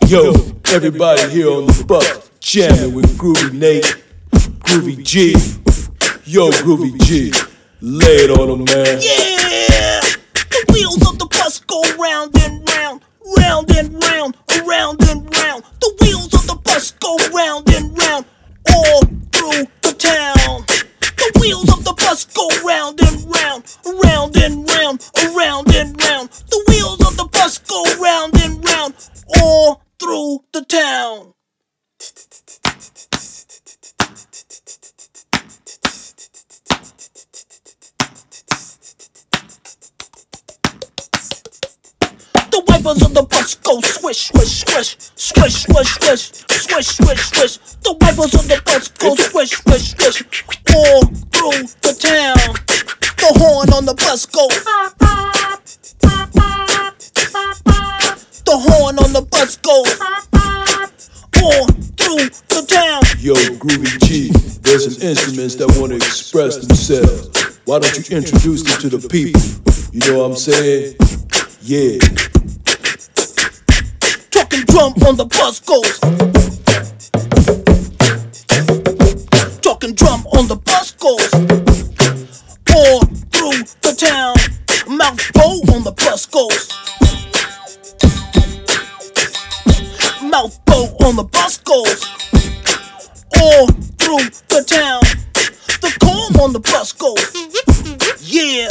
Yo, everybody here on the bus, jamming with Groovy Nate, Groovy G. Yo, Groovy G, lay it on 'em, man. Yeah! The wheels of the bus go round and round, round and round, around and round. The wheels of the bus go round and round, all through the town. The wheels of the bus go round and round, round and round, around and round. The wheels of the bus go round and round, all through the town. The wipers of the bus go swish, swish, swish, swish, swish, swish, swish, swish, swish. The wipers of the bus go swish, swish, swish, all through the town. The horn on the bus goes. The horn on the bus goes all through the town. Yo, Groovy G, there's some instruments that want to express themselves. Why don't you introduce them to the people? You know what I'm saying? Yeah. Talking drum on the bus goes. Talking drum on the bus goes all through the town. Mouth bow on the bus goes. Mouth bow on the bus goes all through the town. The comb on the bus goes. Yeah.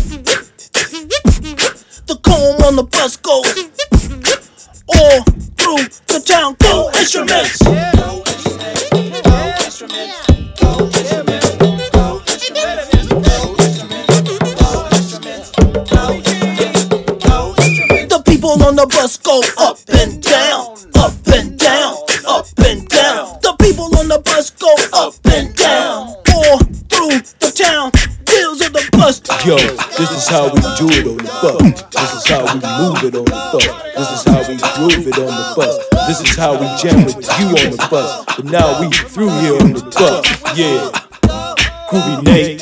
The comb on the bus goes all through the town. Go instruments! Go instruments! Go instruments! Go instruments! Go instruments! Go instruments! Go instruments! Go instruments! The people on the bus go up and down, up and down, up and down. The people on the bus go up and down, all through the town. Wheels of the bus. Yo, this is how we do it on the bus. This is how we move it on the bus. This is how we groove it on the bus. This is how we jam with you on the bus. But now we through here on the bus. Yeah. Groovy Nate,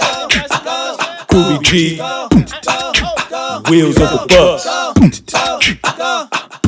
Groovy G, wheels of the bus.